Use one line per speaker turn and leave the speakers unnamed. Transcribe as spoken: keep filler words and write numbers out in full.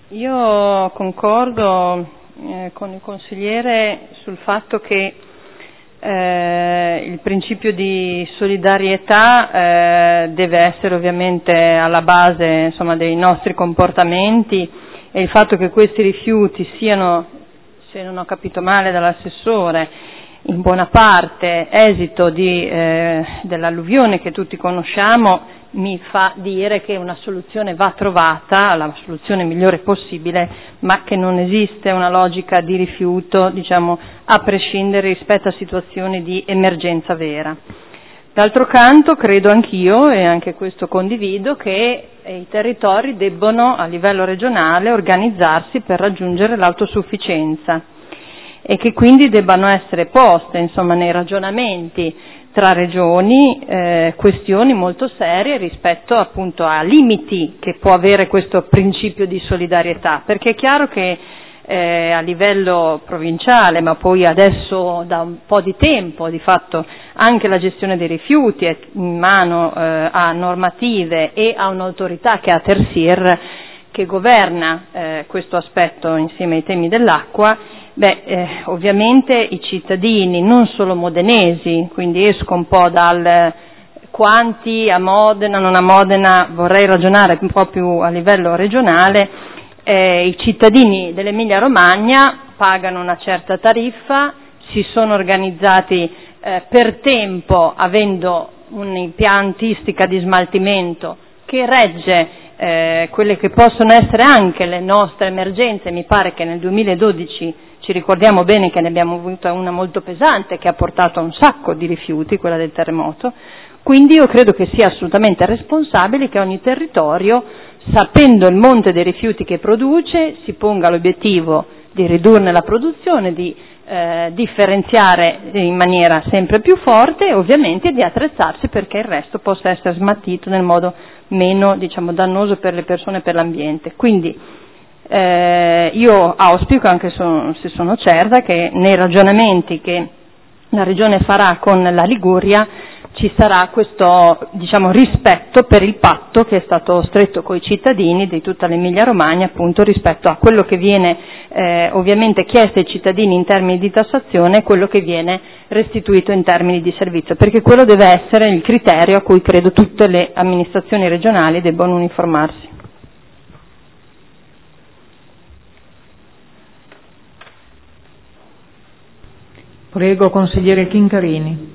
io concordo eh, con il consigliere sul fatto che eh, il principio di solidarietà eh, deve essere ovviamente alla base, insomma, dei nostri comportamenti, e il fatto che questi rifiuti siano, se non ho capito male dall'assessore, in buona parte esito di, eh, dell'alluvione che tutti conosciamo, mi fa dire che una soluzione va trovata, la soluzione migliore possibile, ma che non esiste una logica di rifiuto, diciamo, a prescindere rispetto a situazioni di emergenza vera. D'altro canto credo anch'io, e anche questo condivido, che i territori debbono a livello regionale organizzarsi per raggiungere l'autosufficienza e che quindi debbano essere poste, insomma, nei ragionamenti tra regioni eh, questioni molto serie rispetto appunto a limiti che può avere questo principio di solidarietà, perché è chiaro che eh, a livello provinciale, ma poi adesso da un po' di tempo di fatto anche la gestione dei rifiuti è in mano eh, a normative e a un'autorità che è a Tersir, che governa eh, questo aspetto insieme ai temi dell'acqua. Beh, eh, ovviamente i cittadini, non solo modenesi, quindi esco un po' dal quanti a Modena, non a Modena, vorrei ragionare un po' più a livello regionale, eh, i cittadini dell'Emilia Romagna pagano una certa tariffa, si sono organizzati eh, per tempo avendo un'impiantistica di smaltimento che regge eh, quelle che possono essere anche le nostre emergenze. Mi pare che nel duemiladodici ci ricordiamo bene che ne abbiamo avuta una molto pesante che ha portato a un sacco di rifiuti, quella del terremoto. Quindi io credo che sia assolutamente responsabile che ogni territorio, sapendo il monte dei rifiuti che produce, si ponga l'obiettivo di ridurne la produzione, di eh, differenziare in maniera sempre più forte e ovviamente di attrezzarsi perché il resto possa essere smaltito nel modo meno, diciamo, dannoso per le persone e per l'ambiente. Quindi Eh, io auspico, anche so, se sono certa, che nei ragionamenti che la Regione farà con la Liguria ci sarà questo, diciamo, rispetto per il patto che è stato stretto coi cittadini di tutta l'Emilia Romagna, appunto rispetto a quello che viene eh, ovviamente chiesto ai cittadini in termini di tassazione e quello che viene restituito in termini di servizio, perché quello deve essere il criterio a cui credo tutte le amministrazioni regionali debbano uniformarsi.
Prego, consigliere Chincarini.